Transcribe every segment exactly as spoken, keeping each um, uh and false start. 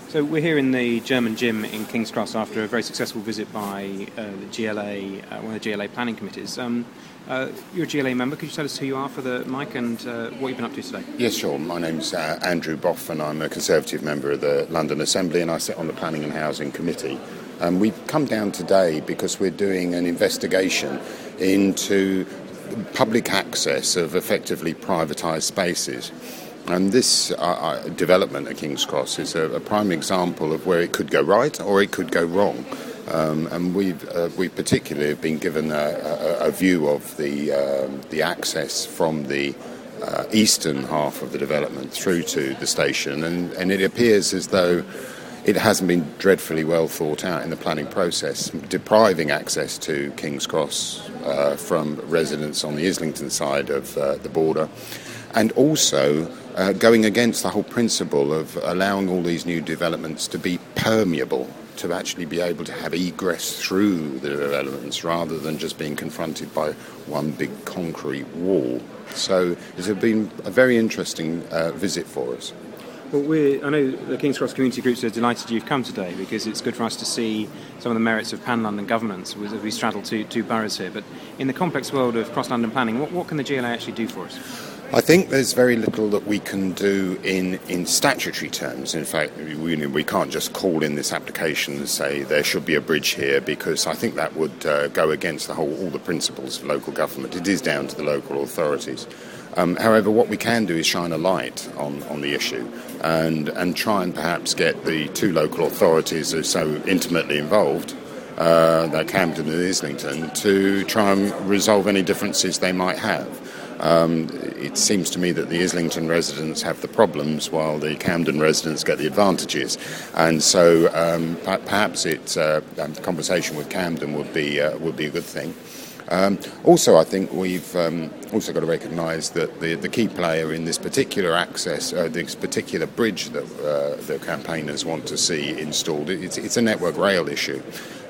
So we're here in the German gym in King's Cross after a very successful visit by uh, the G L A, uh, one of the G L A planning committees. Um, uh, you're a G L A member. Could you tell us who you are for the mic and uh, what you've been up to today? Yes, sure. My name's uh, Andrew Boff, and I'm a Conservative member of the London Assembly, and I sit on the Planning and Housing Committee. Um, we've come down today because we're doing an investigation into public access of effectively privatised spaces. And this uh, development at King's Cross is a, a prime example of where it could go right or it could go wrong. Um, and we've uh, we particularly have been given a, a, a view of the um, the access from the uh, eastern half of the development through to the station, and, and it appears as though it hasn't been dreadfully well thought out in the planning process, depriving access to King's Cross uh, from residents on the Islington side of uh, the border, and also uh, going against the whole principle of allowing all these new developments to be permeable, to actually be able to have egress through the developments rather than just being confronted by one big concrete wall. So it's been a very interesting uh, visit for us. Well, we're, I know the King's Cross community groups are delighted you've come today because it's good for us to see some of the merits of pan-London governance as we straddle two, two boroughs here. But in the complex world of cross-London planning, what, what can the G L A actually do for us? I think there's very little that we can do in, in statutory terms. In fact, we, we can't just call in this application and say there should be a bridge here, because I think that would uh, go against the whole all the principles of local government. It is down to the local authorities. Um, however, what we can do is shine a light on, on the issue and, and try and perhaps get the two local authorities who are so intimately involved, uh, that Camden and Islington, to try and resolve any differences they might have. Um, it seems to me that the Islington residents have the problems while the Camden residents get the advantages, and so um, perhaps it, uh, a conversation with Camden would be uh, would be a good thing. Um, also, I think we've um, also got to recognise that the, the key player in this particular access, uh, this particular bridge that uh, the campaigners want to see installed, it's, it's a Network Rail issue.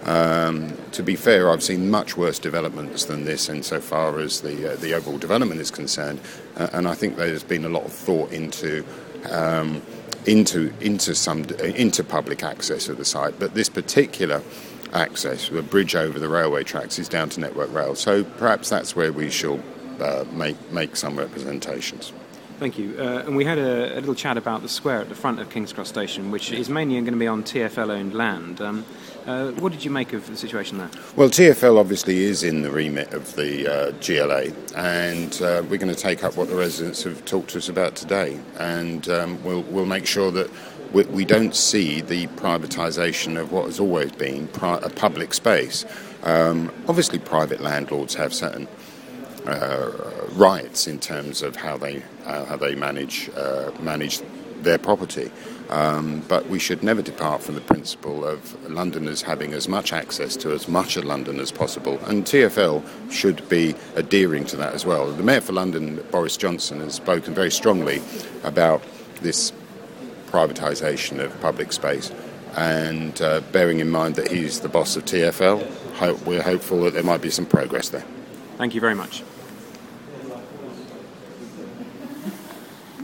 Um, to be fair, I've seen much worse developments than this insofar as the uh, the overall development is concerned, uh, and I think there's been a lot of thought into um, into into some into public access of the site. But this particular access, the bridge over the railway tracks, is down to Network Rail. So perhaps that's where we shall uh, make make some representations. Thank you. Uh, and we had a, a little chat about the square at the front of King's Cross Station, which is mainly going to be on T F L-owned land. Um, uh, what did you make of the situation there? Well, T F L obviously is in the remit of the uh, G L A, and uh, we're going to take up what the residents have talked to us about today, and um, we'll, we'll make sure that we, we don't see the privatisation of what has always been pri- a public space. Um, obviously, private landlords have certain Uh, rights in terms of how they uh, how they manage uh, manage their property, um, but we should never depart from the principle of Londoners having as much access to as much of London as possible, and T F L should be adhering to that as well. The Mayor for London, Boris Johnson, has spoken very strongly about this privatisation of public space, and uh, bearing in mind that he's the boss of T F L, hope, we're hopeful that there might be some progress there. Thank you very much.